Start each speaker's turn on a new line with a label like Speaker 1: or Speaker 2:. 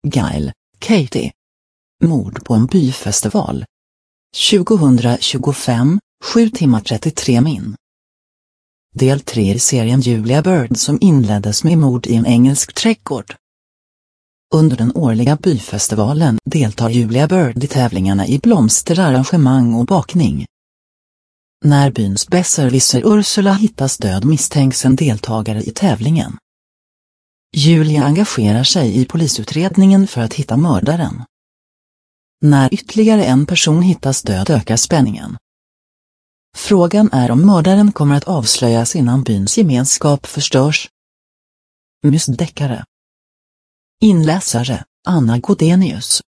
Speaker 1: Gail, Katie. Mord på en byfestival. 2025, 7 timmar 33 min. Del 3 i serien Julia Bird som inleddes med mord i en engelsk trädgård. Under den årliga byfestivalen deltar Julia Bird i tävlingarna i blomsterarrangemang och bakning. När byns besserwisser Ursula hittas död misstänks en deltagare i tävlingen. Julia engagerar sig i polisutredningen för att hitta mördaren. När ytterligare en person hittas död ökar spänningen. Frågan är om mördaren kommer att avslöjas innan byns gemenskap förstörs. Mysdeckare. Inläsare, Anna Godenius.